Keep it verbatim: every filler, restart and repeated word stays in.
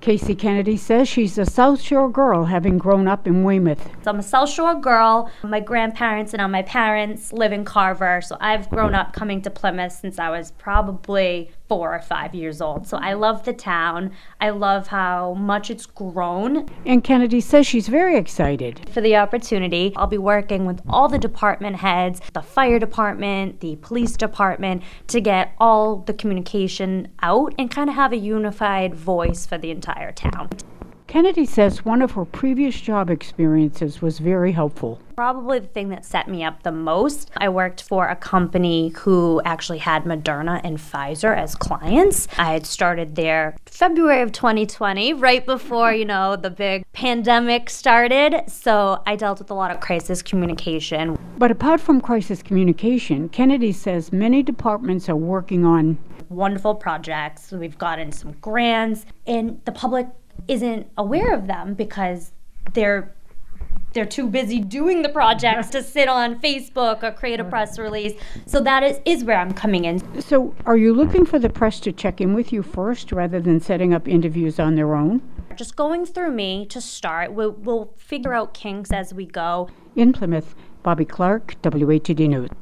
Casey Kennedy says she's a South Shore girl, having grown up in Weymouth. So I'm a South Shore girl. My grandparents and now my parents live in Carver, so I've grown up coming to Plymouth since I was probably four or five years old. So I love the town. I love how much it's grown. And Kennedy says she's very excited for the opportunity. I'll be working with all the department heads, the fire department, the police department, to get all the communication out and kind of have a unified voice for the entire town. Kennedy says one of her previous job experiences was very helpful. Probably the thing that set me up the most, I worked for a company who actually had Moderna and Pfizer as clients. I had started there February of twenty twenty, right before, you know, the big pandemic started. So I dealt with a lot of crisis communication. But apart from crisis communication, Kennedy says many departments are working on wonderful projects. We've gotten some grants, and the public isn't aware of them because they're they're too busy doing the projects to sit on Facebook or create a press release. So that is, is where I'm coming in. So are you looking for the press to check in with you first rather than setting up interviews on their own? Just going through me to start. We'll, we'll figure out kinks as we go. In Plymouth, Bobby Clark, W A T D News.